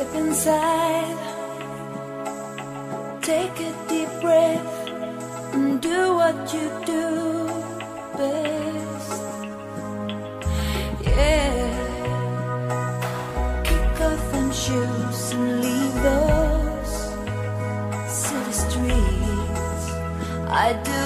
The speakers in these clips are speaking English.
Step inside, take a deep breath, and do what you do best. Yeah, kick off them shoes and leave those city streets. I do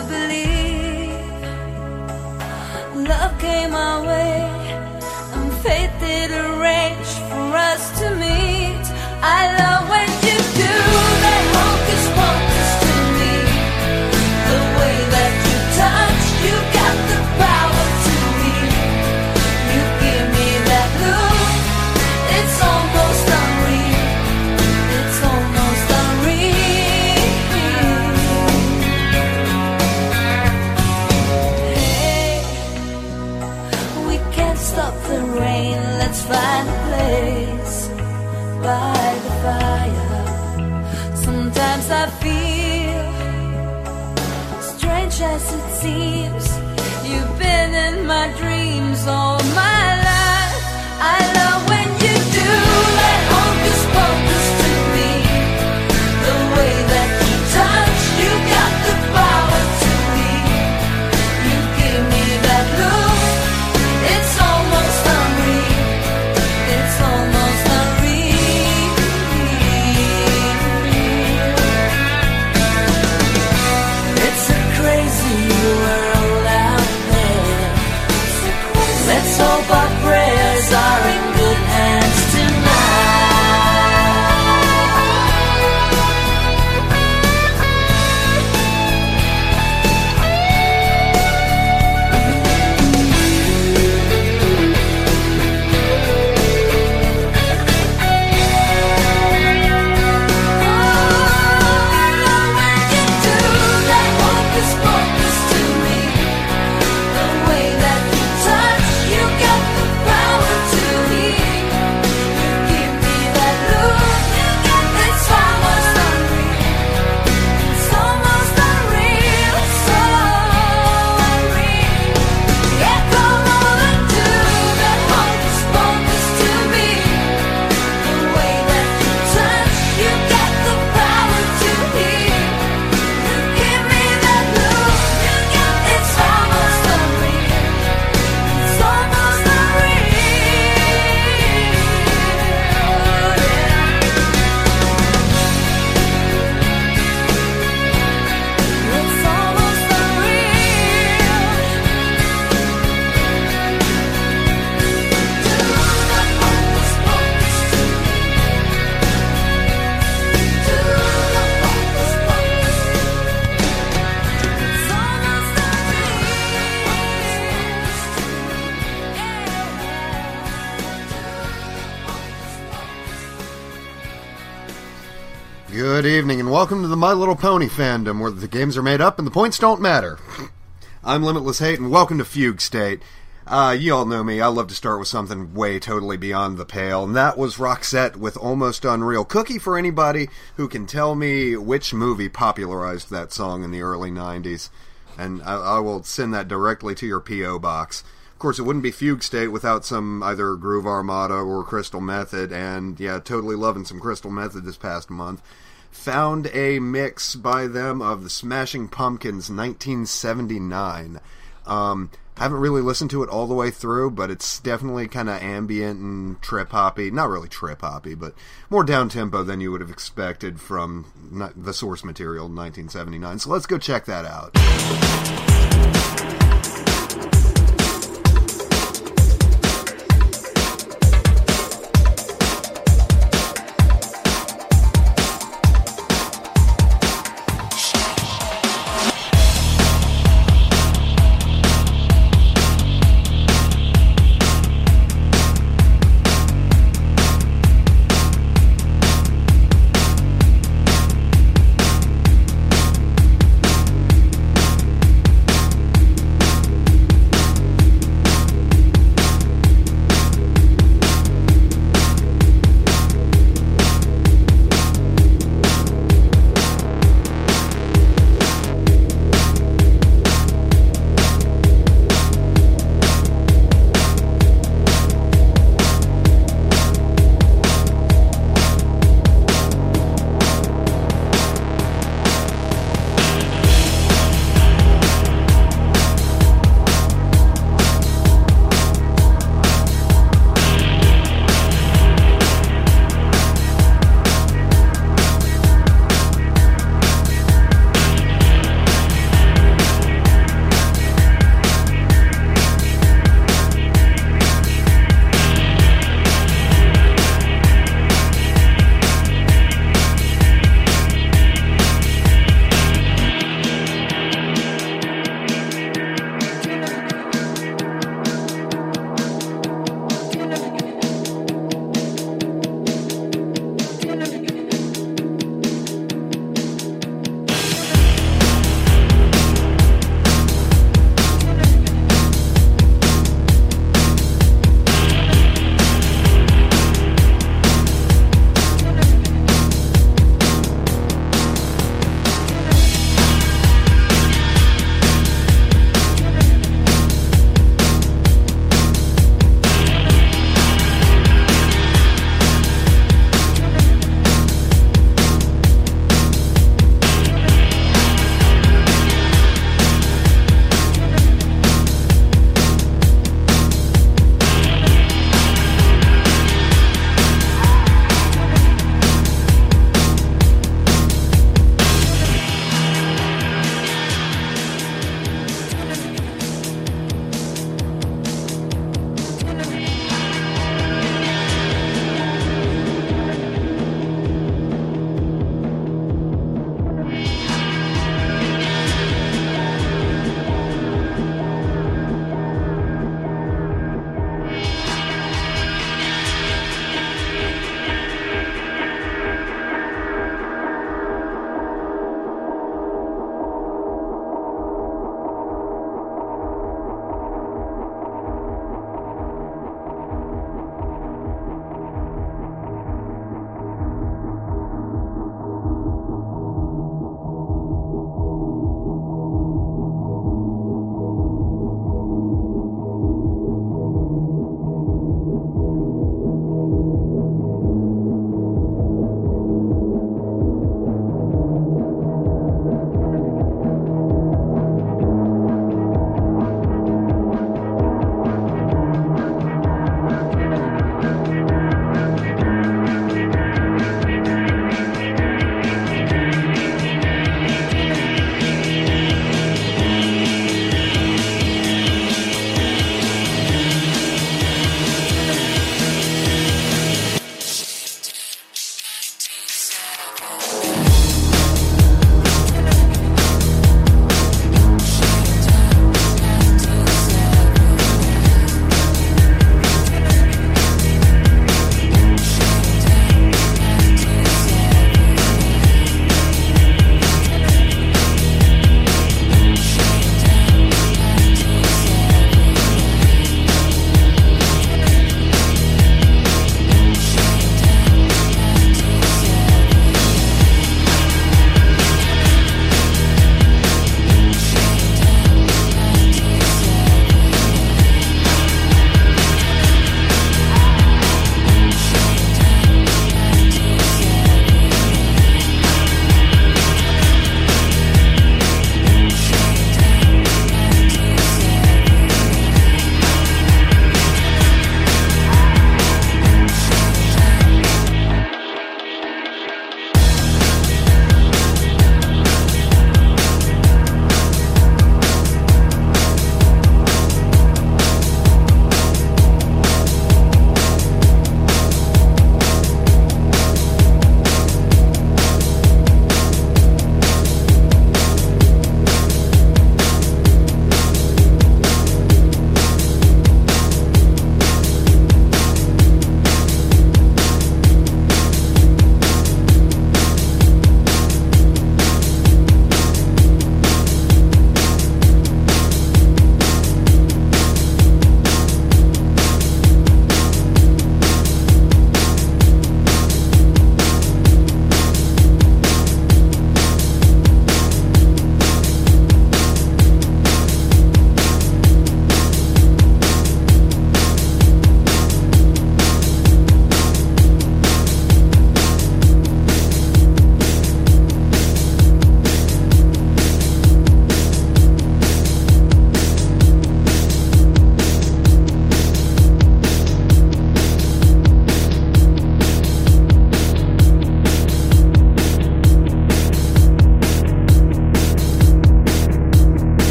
believe love came our way, and fate did arrange for us to meet. I love when you do that hocus pocus to me, the way that you touch, you got the power to heal. You give me that look, it's almost unreal, it's almost unreal. Hey, we can't stop the rain, let's find a place by the fire. Sometimes I feel, strange as it seems, you've been in my dreams all my life. I love when you do that hocus pocus to me, the way that you touch, you got the power to heal. You give me that look, it's almost unreal, it's almost unreal. It's a crazy world out there. Let's hope our prayers are in good hands Good evening, and welcome to the My Little Pony fandom, where the games are made up and the points don't matter. I'm Limitless Hate, and welcome to Fugue State. You all know me, I love to start with something way totally beyond the pale, and that was Roxette with Almost Unreal. Cookie for anybody who can tell me which movie popularized that song in the early 90s, and I will send that directly to your P.O. box. Of course, it wouldn't be Fugue State without some either Groove Armada or Crystal Method, and yeah, totally loving some Crystal Method this past month. Found a mix by them of the Smashing Pumpkins 1979. Haven't really listened to it all the way through, but it's definitely kind of ambient and trip-hoppy. Not really trip-hoppy, but more down-tempo than you would have expected from the source material in 1979. So let's go check that out.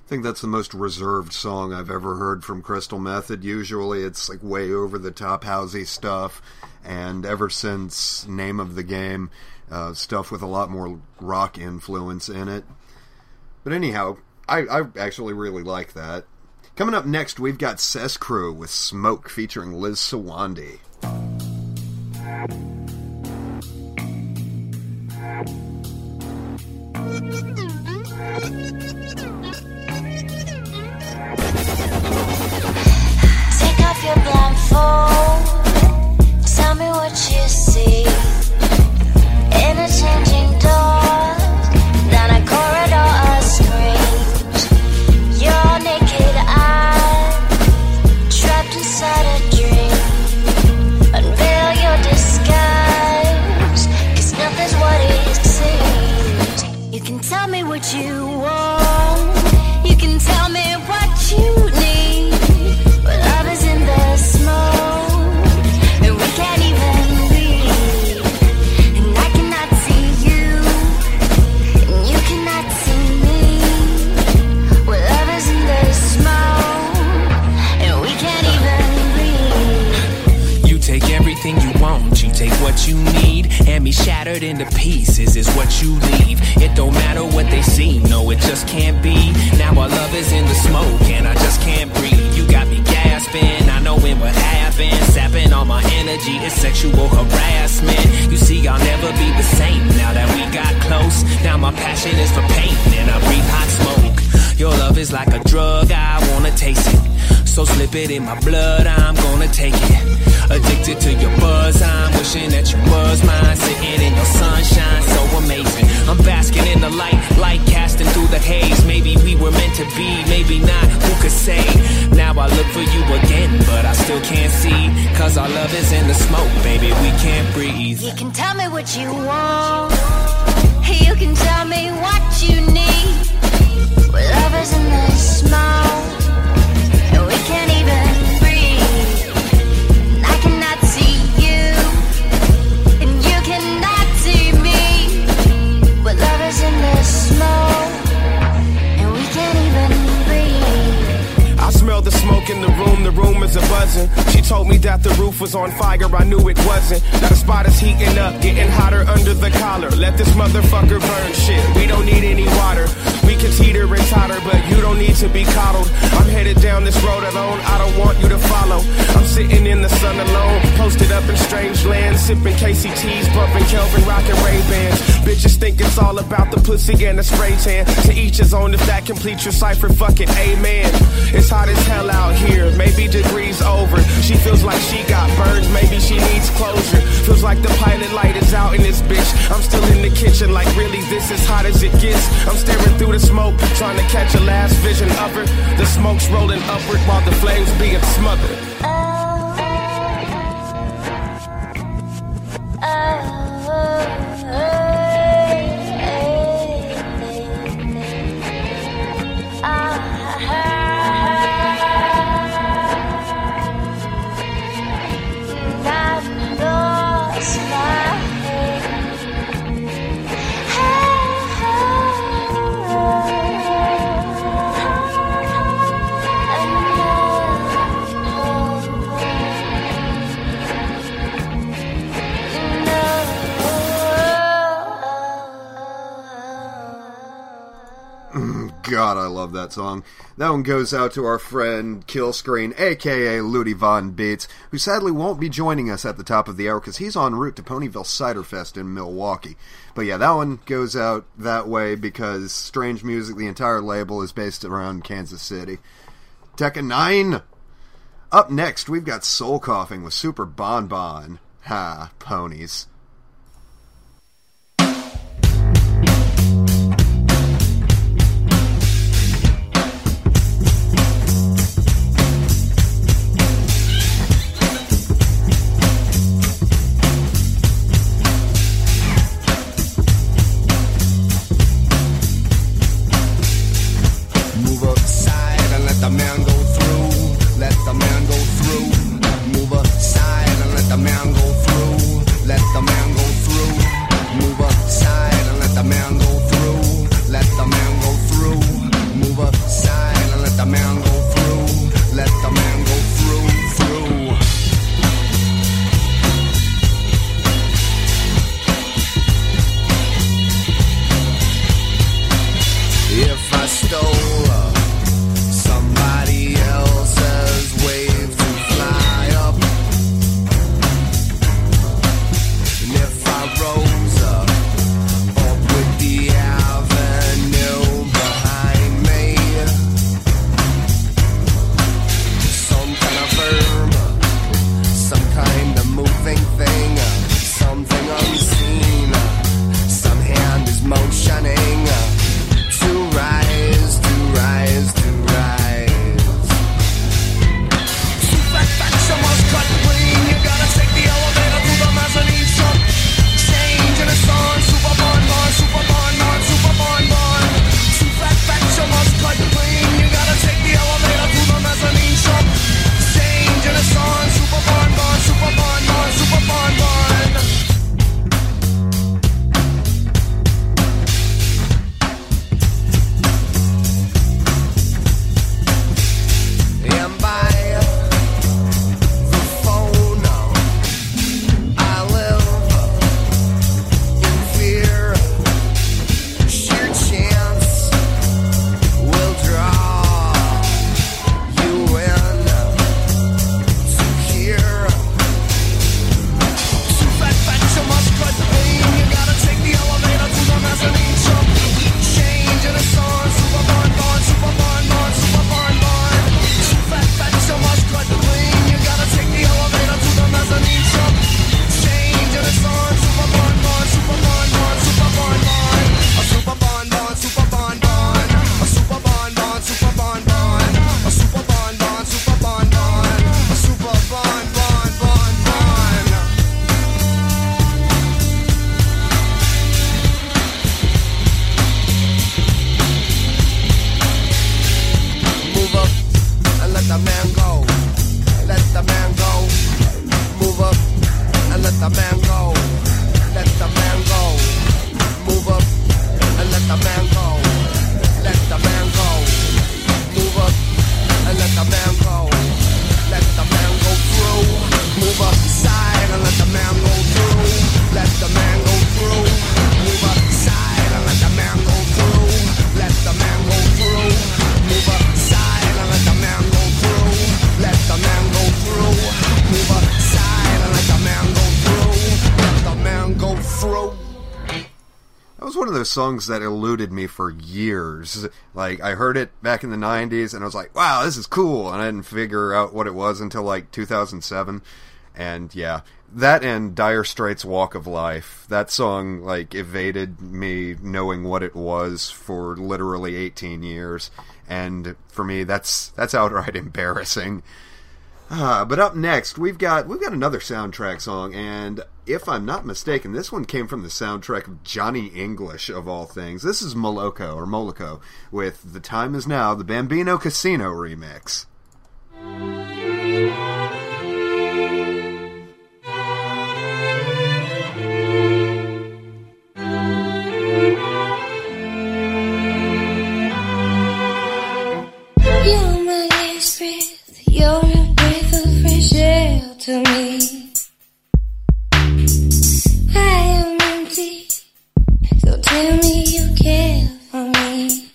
I think that's the most reserved song I've ever heard from Crystal Method. Usually it's like way over the top housey stuff, and ever since Name of the Game, stuff with a lot more rock influence in it. But anyhow, I actually really like that. Coming up next, we've got Cess Crew with Smoke featuring Liz Sawandi. Take off your blindfold, tell me what you see. In a changing door, down a corridor of screams. Your naked eye, trapped inside a dream. Unveil your disguise, 'cause nothing's what it seems. You can tell me what you want, you can tell me what you need. But love is in the smoke, and we can't even breathe. And I cannot see you, and you cannot see me. Well, love is in the smoke, and we can't even breathe. You take everything you want, you take what you need, and me shattered into pieces is what you leave. It don't matter what they see, no, it just can't be. Now our love is in the smoke, and I just can't breathe. You got me gasping, I know when what happened, sapping all my energy, it's sexual harassment. You see, I'll never be the same now that we got close. Now my passion is for pain, and I breathe hot smoke. Your love is like a drug, I wanna taste it. So slip it in my blood, I'm gonna take it. Addicted to your buzz, I'm wishing that you was mine. Sitting in your sunshine, so amazing. I'm basking in the light casting through the haze. Maybe we were meant to be, maybe not, who could say? Now I look for you again, but I still can't see. 'Cause our love is in the smoke, baby, we can't breathe. You can tell me what you want, you can tell me what you need. Well, love is in the smoke, and we can't even breathe. And I cannot see you, and you cannot see me. But love is in the smoke, and we can't even breathe. I smell the smoke in the room is a buzzing. She told me that the roof was on fire, I knew it wasn't. Now the spot is heating up, getting hotter under the collar. Let this motherfucker burn shit, we don't need any water. We can teeter and totter, but you don't need to be coddled. I'm headed down this road alone, I don't want you to follow. I'm sitting in the sun alone, posted up in strange lands, sipping KCTs, bumping Kelvin, rocking Ray-Bans. Bitches think it's all about the pussy and the spray tan. To each his own, if that completes your cipher, fuck it, amen. It's hot as hell out here, maybe degrees over. She feels like she got burned, maybe she needs closure. Feels like the pilot light is out in this bitch. I'm still in the kitchen, like really this is hot as it gets. I'm staring through the smoke, trying to catch a last vision of her. The smoke's rolling upward while the flames being smothered. God, I love that song. That one goes out to our friend Killscreen, a.k.a. Ludi Von Beats, who sadly won't be joining us at the top of the hour because he's en route to Ponyville Cider Fest in Milwaukee. But yeah, that one goes out that way because Strange Music, the entire label, is based around Kansas City. Tekken 9! Up next, we've got Soul Coughing with Super Bon Bon. Ha, ponies. Let the man go through. those songs that eluded me for years. Like, I heard it back in the 90s, and I was like, wow, this is cool, and I didn't figure out what it was until, like, 2007, and yeah. That and Dire Straits' Walk of Life. That song, like, evaded me knowing what it was for literally 18 years. And for me, that's outright embarrassing. But up next, we've got another soundtrack song, and if I'm not mistaken, this one came from the soundtrack of Johnny English, of all things. This is Moloko, with The Time Is Now, the Bambino Casino remix. You're my last breath, you're a breath of fresh air to me. I am empty, so tell me you care for me.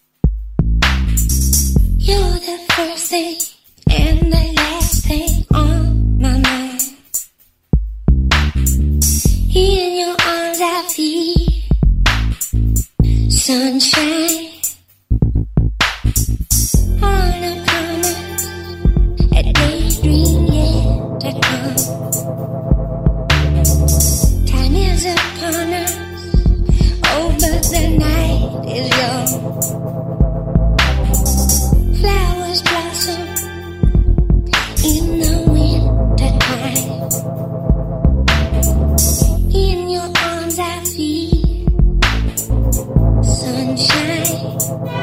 You're the first thing and the last thing on my mind. In your arms I feel sunshine. On a promise, a daydream yet to come. Time is upon us, oh, but the night is young. Flowers blossom in the winter time. In your arms I feel sunshine.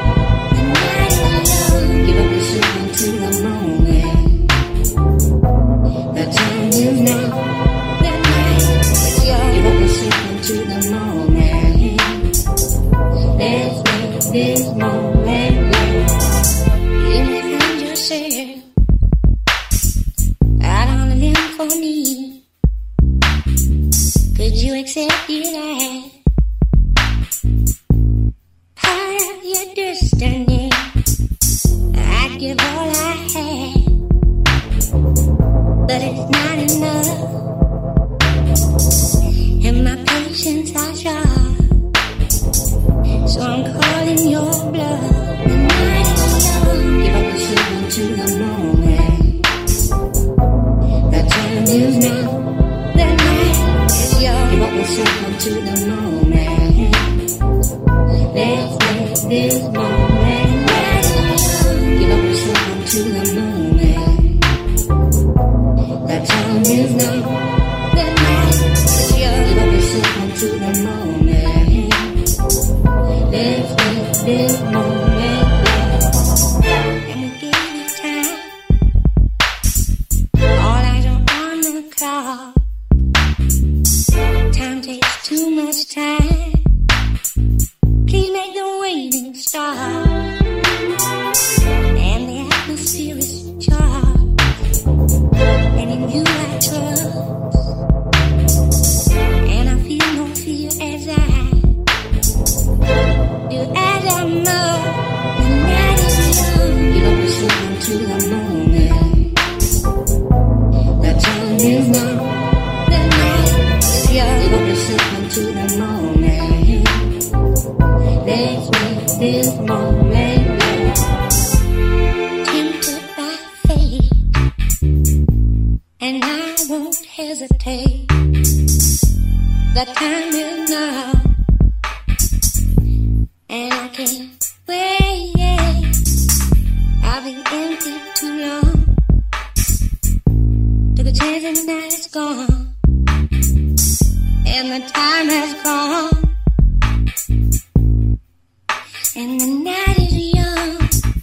Give up the shooting to the moment. The time is now. The night is young. Give up the shooting to the moment. Let's make this moment last. Give me find yourself out on a limb for me. Could you accept it as part of your destiny? I'd give all I had, but it's not enough, and my patience are short, so I'm calling your bluff. The night is young. Give up the shooting to the moment. The time is now. The night is young. Give up the shooting to the moment. Let's make this moment last. Give up the shooting to the moment. The time is now. The night is young. Give up the shooting to the moment. Let's make this moment last. And we give it time. All eyes are on the clock. Time takes too much time. Please make the waiting stop. And the atmosphere is charged. And in you I trust. And I feel no fear as I do as I know. The night is young. Give up the shooting to the moment. The time is now. The night is young. Give up the shooting to the moment. Let's make this moment last. Tempted by fate, and I won't hesitate. The time is now, and I can't wait. I've been empty too long. Took a chance and now it's gone, and the time has gone. And the night is young.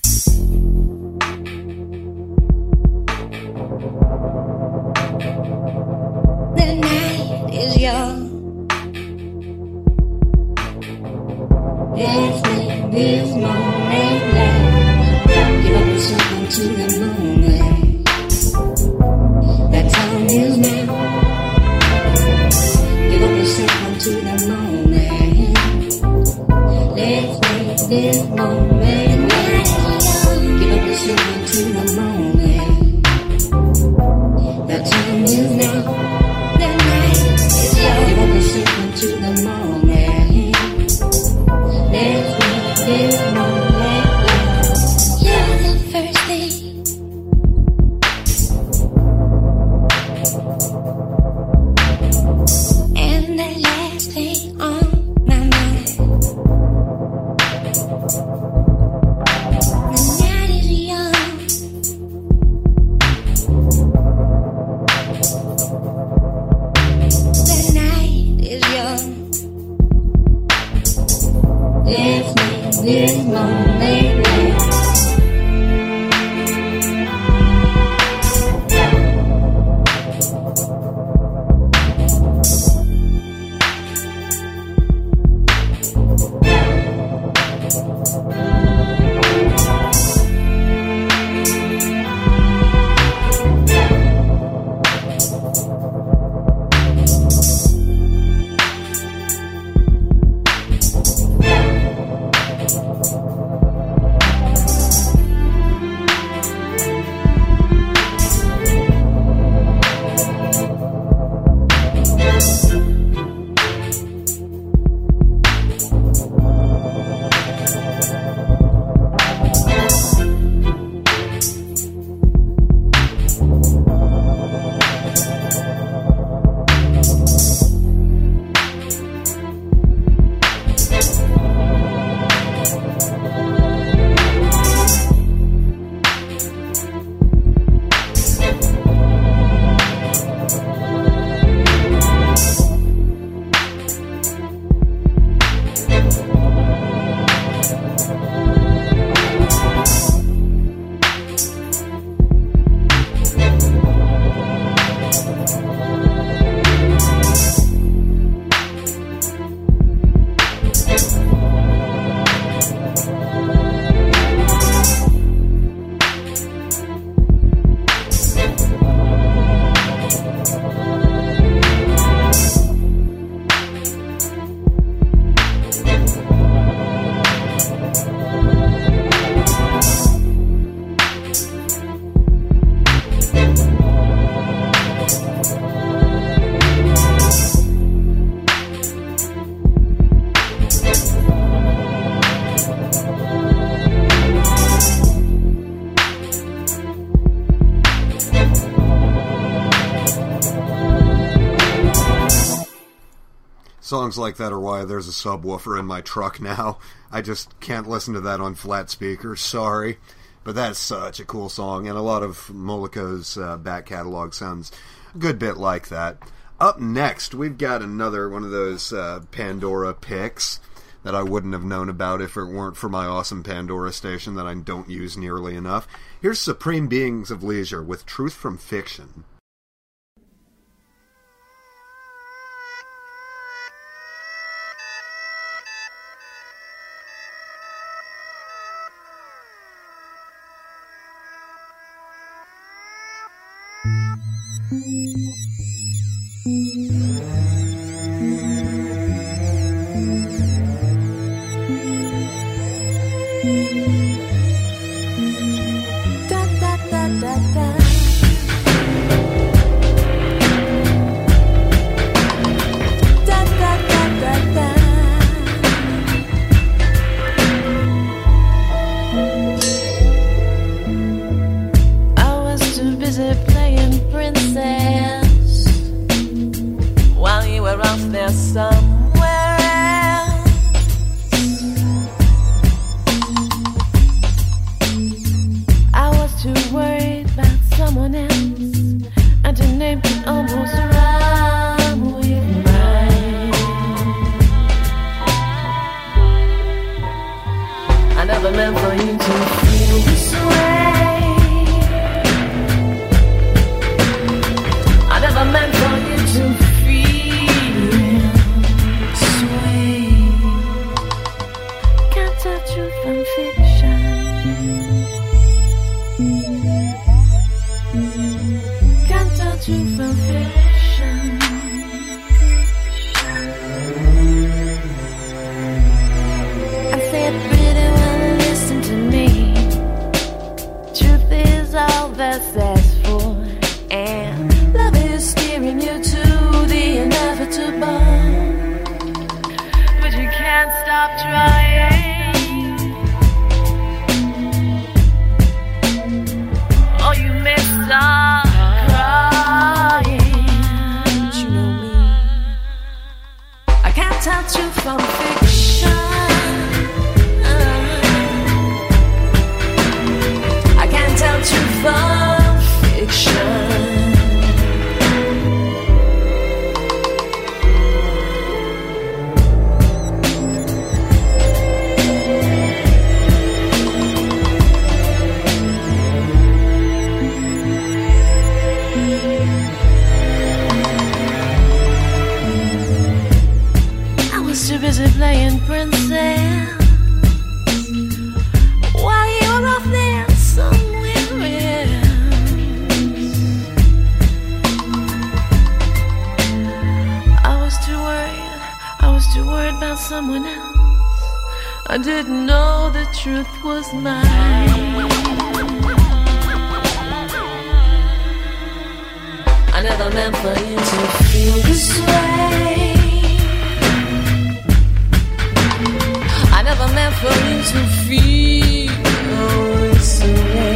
The night is young. Let's make this moment last. Give up the shooting to the moment. The time is now. Give up the shooting to the moment. Let's make this moment last. Give up the shooting to the moment. The time is now. The night is young. Give up the shooting to the moment. Songs like that are why there's a subwoofer in my truck now. I just can't listen to that on flat speakers, sorry. But that's such a cool song, and a lot of Moliko's back catalog sounds a good bit like that. Up next, we've got another one of those Pandora picks that I wouldn't have known about if it weren't for my awesome Pandora station that I don't use nearly enough. Here's Supreme Beings of Leisure with Truth from Fiction. Oh, you may stop crying. didn't know the truth was mine. I never meant for you to feel this way. I never meant for you to feel this way.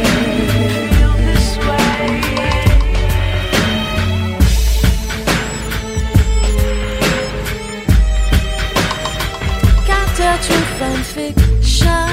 Got the truth and fiction.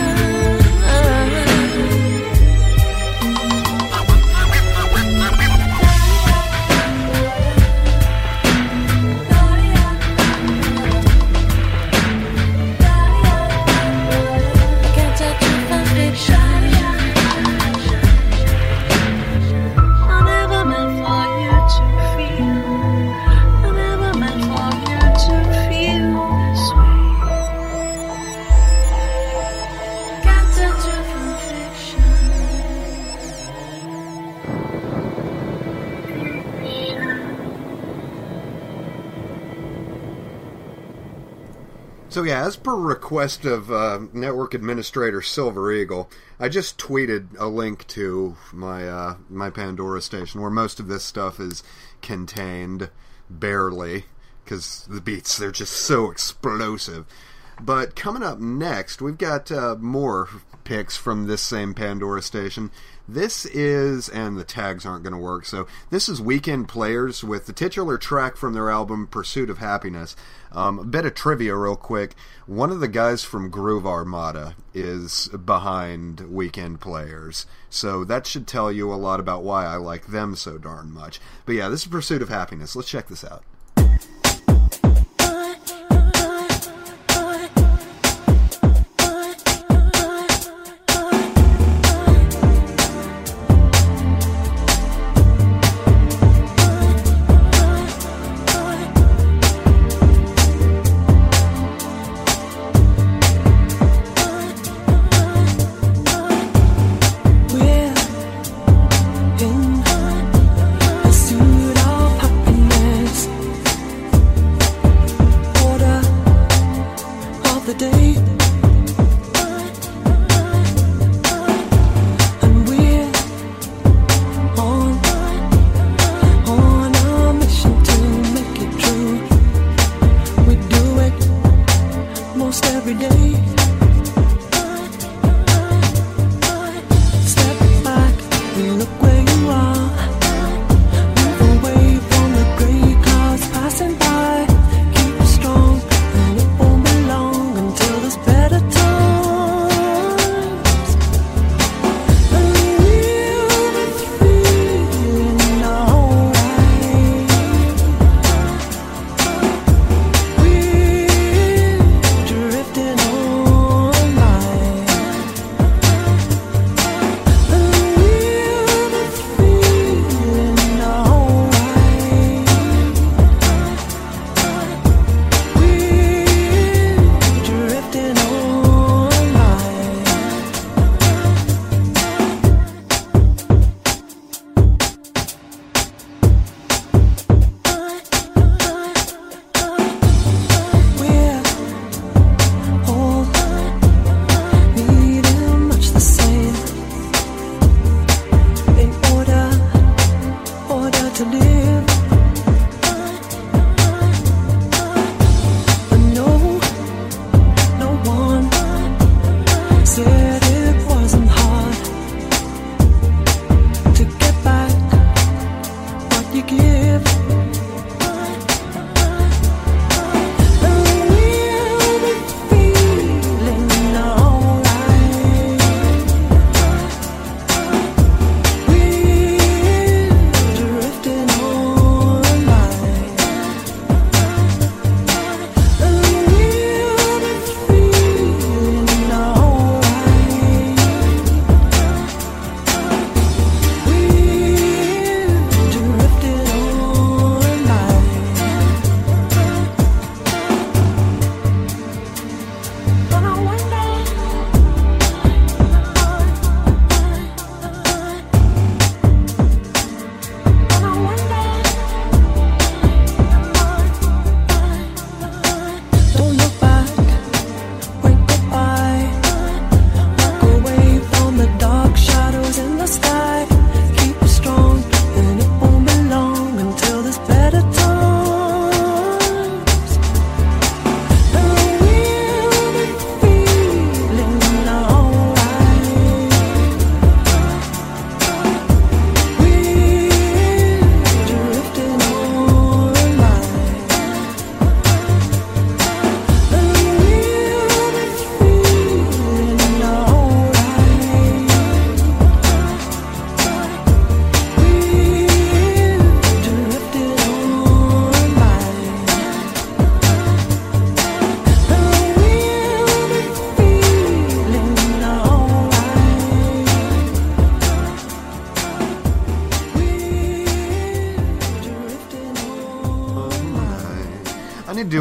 So yeah, as per request of network administrator Silver Eagle, I just tweeted a link to my my Pandora station where most of this stuff is contained, barely, because the beats, they're just so explosive. But coming up next, we've got more picks from this same Pandora station. This is, and the tags aren't going to work, so this is Weekend Players with the titular track from their album Pursuit of Happiness. A bit of trivia real quick. One of the guys from Groove Armada is behind Weekend Players, so that should tell you a lot about why I like them so darn much. But yeah, this is Pursuit of Happiness. Let's check this out. Pursuit of happiness.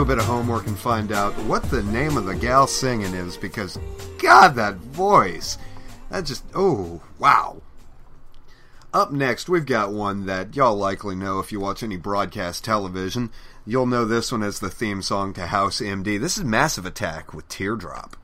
a bit of homework and find out what the name of the gal singing is, because, God, that voice! That just, oh, wow. Up next, we've got one that y'all likely know if you watch any broadcast television. You'll know this one as the theme song to House MD. This is Massive Attack with Teardrop.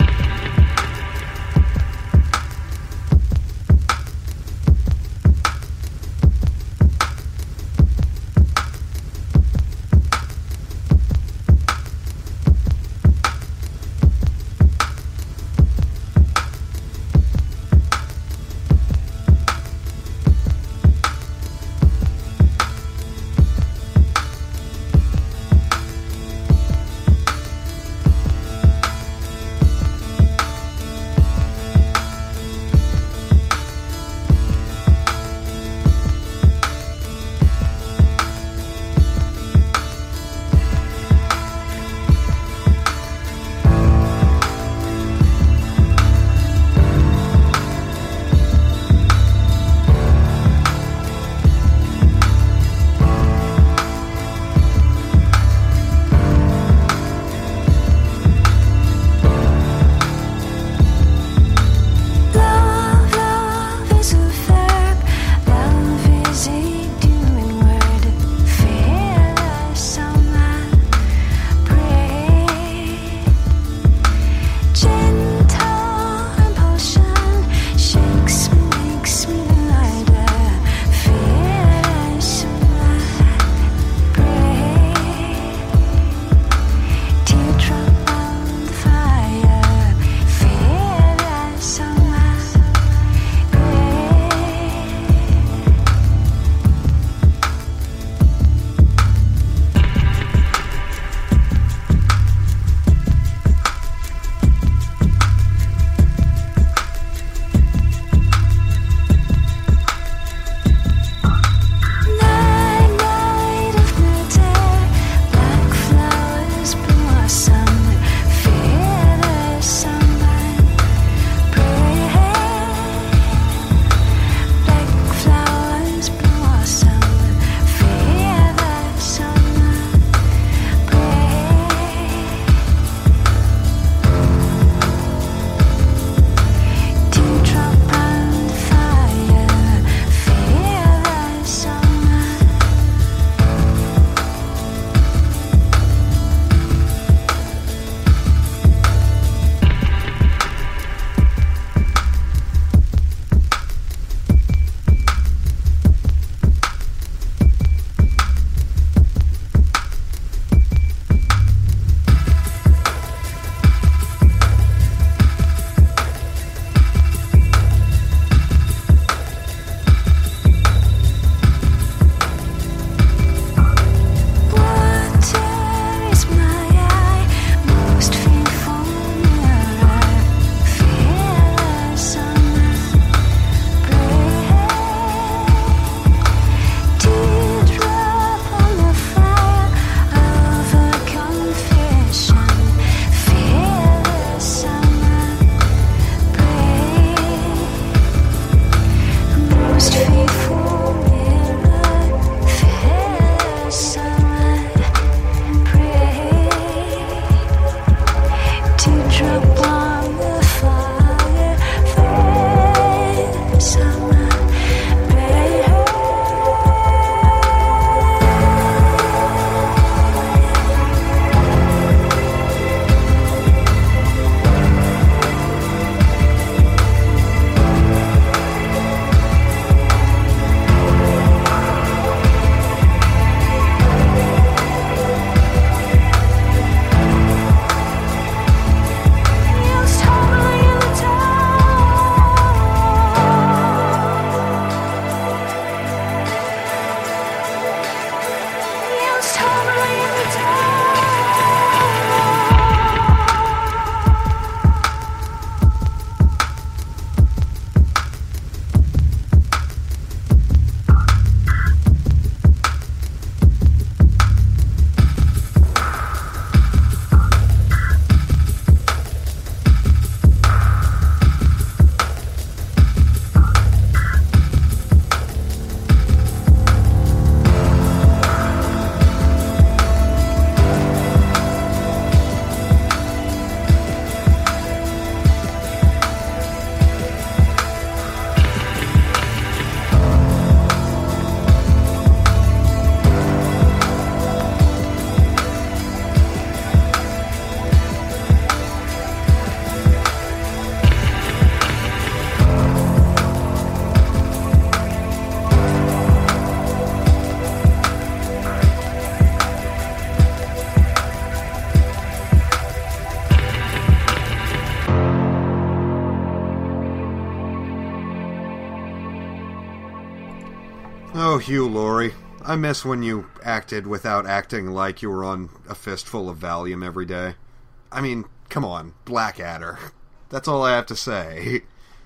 Oh, Hugh Laurie. I miss when you acted without acting like you were on a fistful of Valium every day. I mean, come on, Blackadder. That's all I have to say.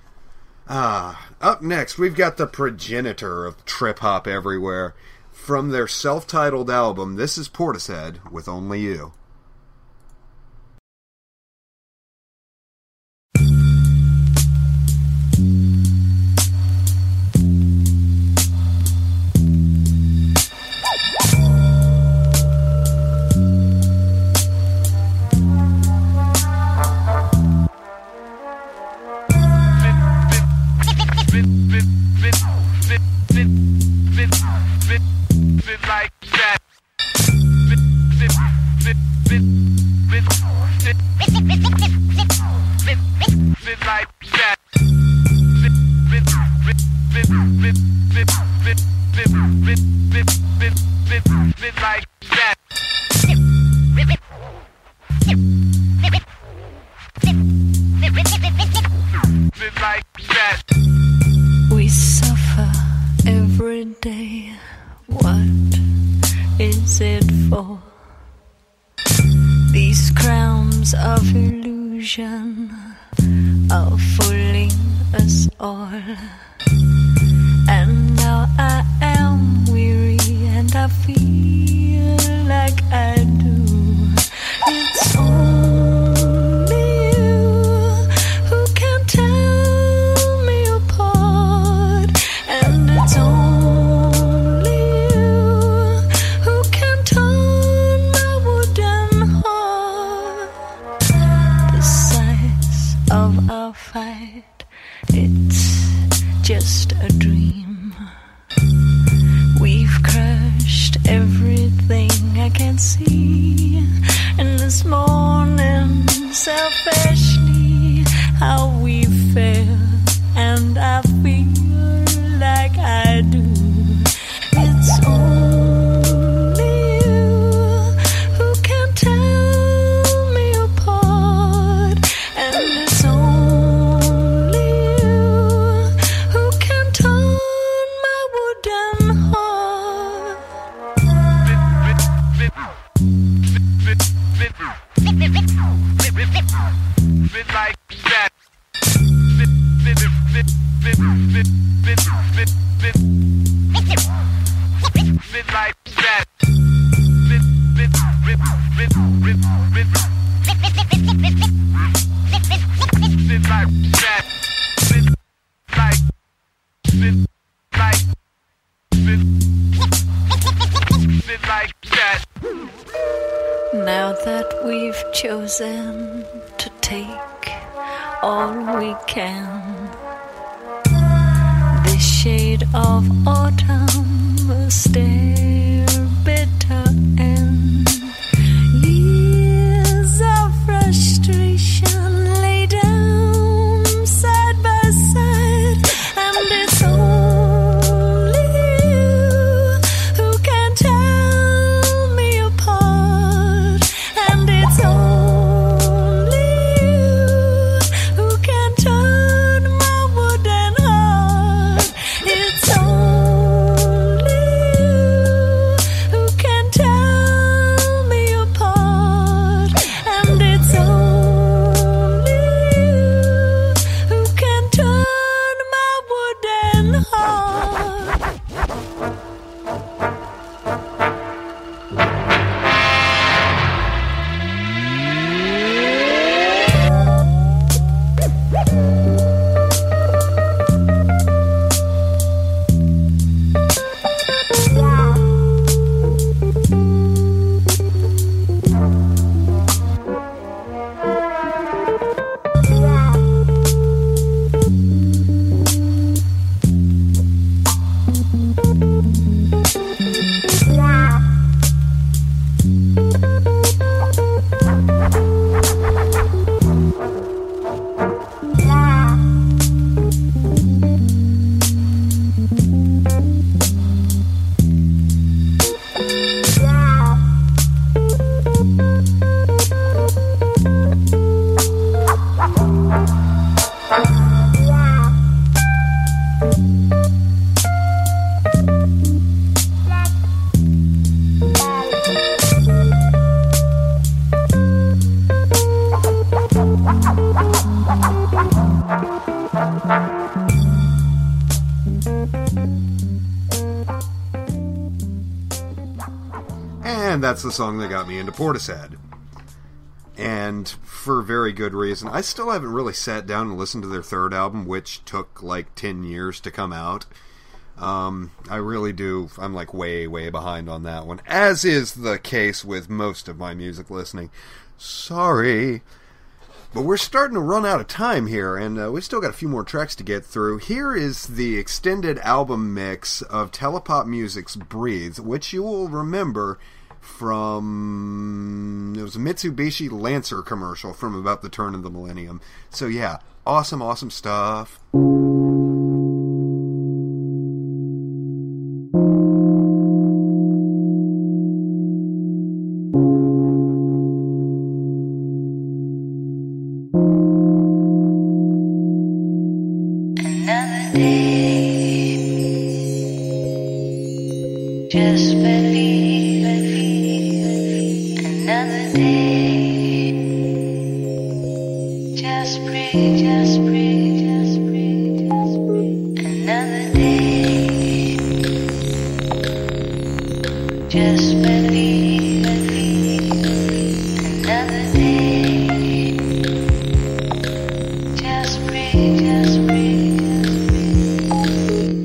Up next, we've got the progenitor of trip-hop everywhere. From their self-titled album, this is Portishead with Only You. We suffer every day. What is it for? These crowns of illusion are fooling us all. And now I am weary and I feel like I do. It's only you who can tell me apart. And it's only you who can turn my wooden heart. The size of our fight, it's just a dream. We've crushed everything I can see. And this morning, selfishly, how we feel, and I feel like I do. It's only you who can tell me apart, and it's only you who can turn my wooden heart. Now that we've chosen to take all we can, this shade of autumn will stare bitter and years of frustration lay down side by side, and it's only you who can tell me apart, and it's only you who can turn my wooden heart. It's only you And that's the song that got me into Portishead. And for very good reason. I still haven't really sat down and listened to their third album, which took like 10 years to come out. I really do. I'm like way, way behind on that one, as is the case with most of my music listening. Sorry. But we're starting to run out of time here, and we've still got a few more tracks to get through. Here is the extended album mix of Telepop Music's Breathe, which you will remember from... It was a Mitsubishi Lancer commercial from about the turn of the millennium. So yeah, awesome, awesome stuff. Just believe, another day. Just breathe, just breathe, just breathe, just breathe. Another day. Just believe, another day. Just breathe, just breathe, just breathe.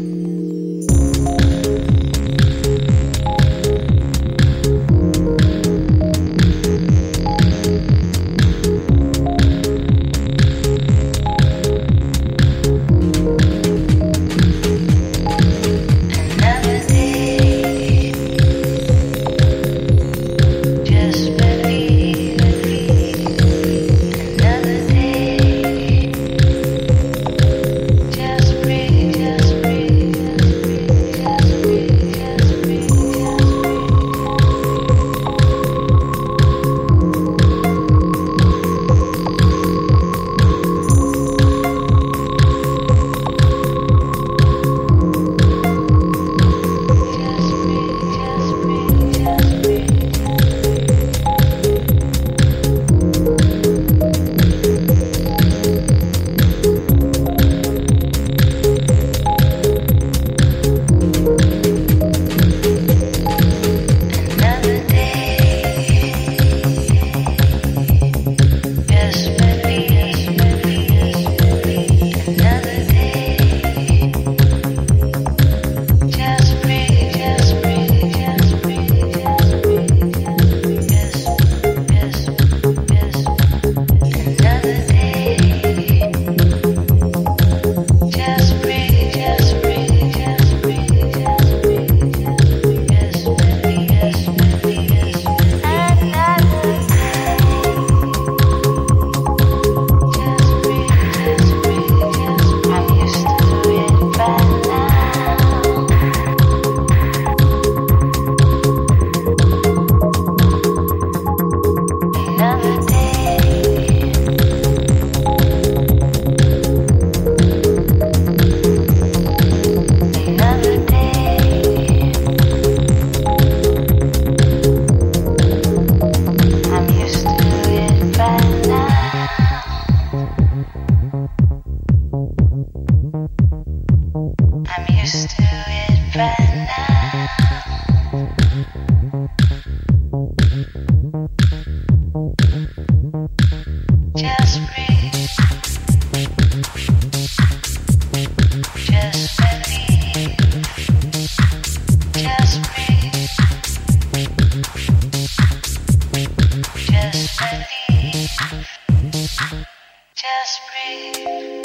Just breathe.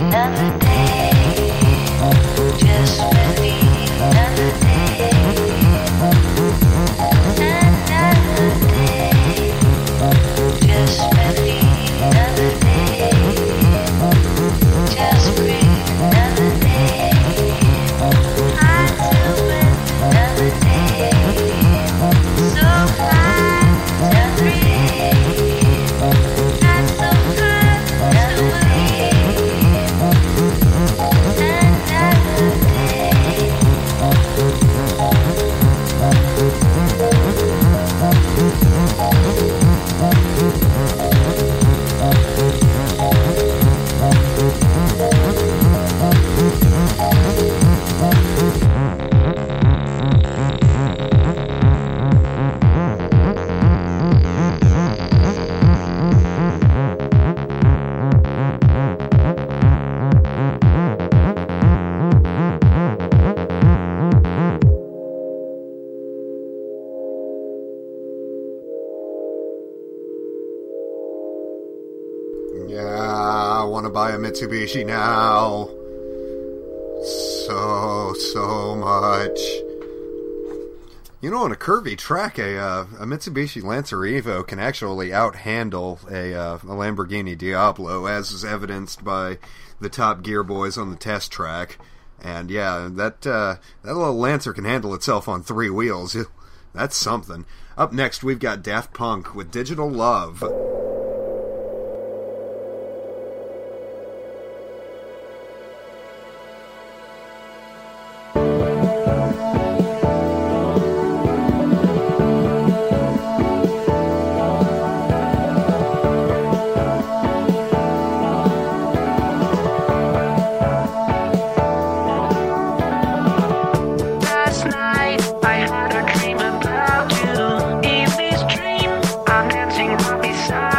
another day. Just believe another day. Another day. Just believe another day. Just breathe another day. I do it another day. So fine to breathe. Not so hard to wait. Another day. Yeah, I want to buy a Mitsubishi now. So much. You know, on a curvy track, a Mitsubishi Lancer Evo can actually outhandle a Lamborghini Diablo, as is evidenced by the Top Gear boys on the test track. And yeah, that little Lancer can handle itself on 3 wheels. That's something. Up next, we've got Daft Punk with Digital Love. Last night I had a dream about you. In this dream, I'm dancing right beside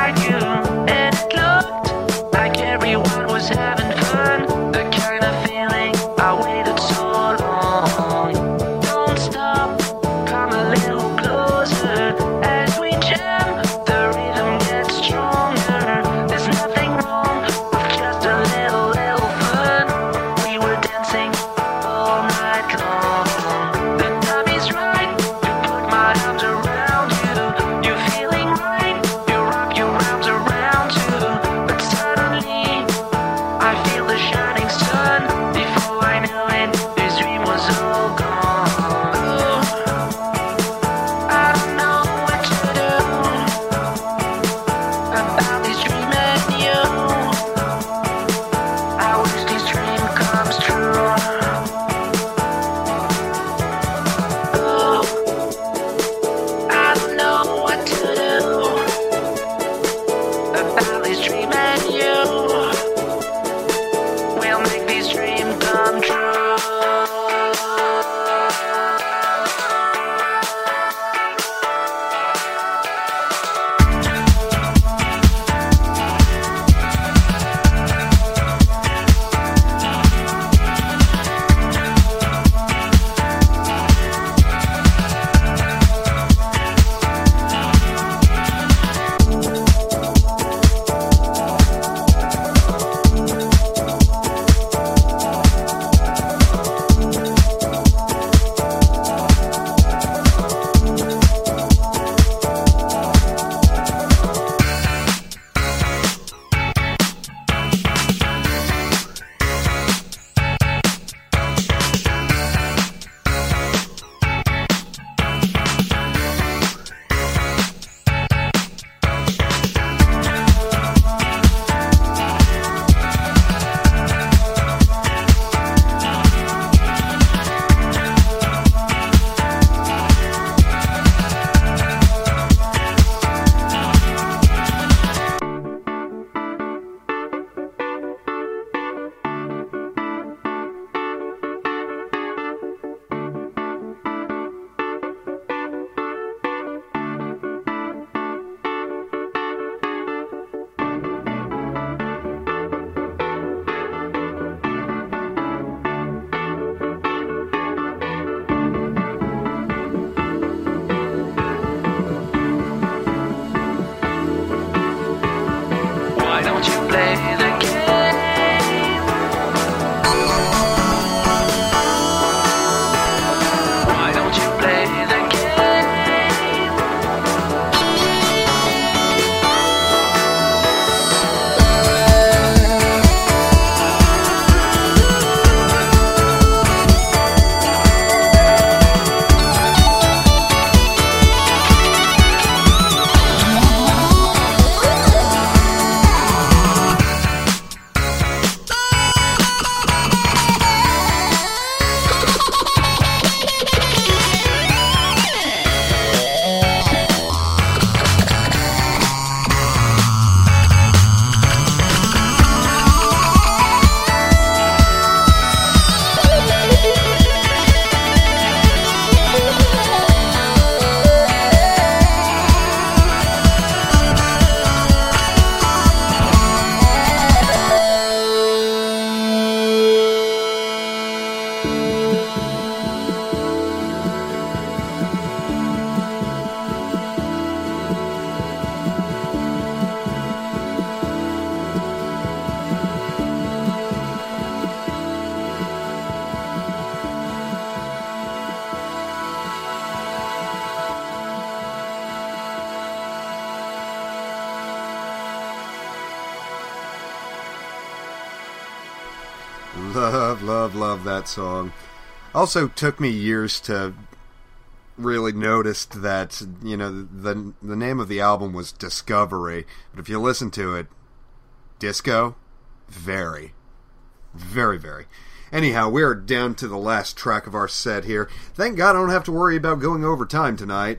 Love that song. Also took me years to really notice that, you know, the name of the album was Discovery, but if you listen to it, disco, very, very, very. Anyhow, we're down to the last track of our set here. Thank God I don't have to worry about going over time tonight.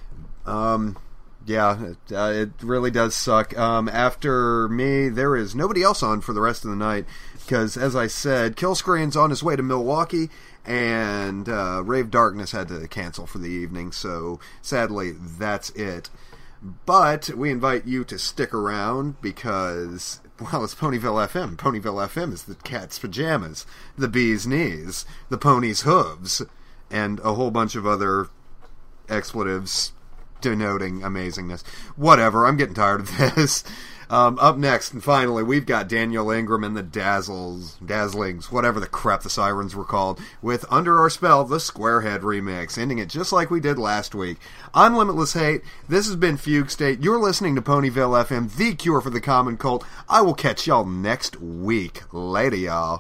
It really does suck. After me, there is nobody else on for the rest of the night, because, as I said, Killscreen's on his way to Milwaukee, and Rave Darkness had to cancel for the evening, so sadly, that's it. But we invite you to stick around, because, well, it's Ponyville FM. Ponyville FM is the cat's pajamas, the bee's knees, the pony's hooves, and a whole bunch of other expletives denoting amazingness. Whatever, I'm getting tired of this. Up next, and finally, we've got Daniel Ingram and the Dazzlings, whatever the crap the Sirens were called, with Under Our Spell, the Squarehead remix, ending it just like we did last week. I'm Limitless Hate. This has been Fugue State. You're listening to Ponyville FM, the cure for the common cold. I will catch y'all next week. Later, y'all.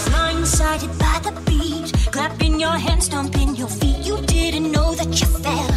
Blindsided by the beat, clapping your hands, stomping your feet. You didn't know that you fell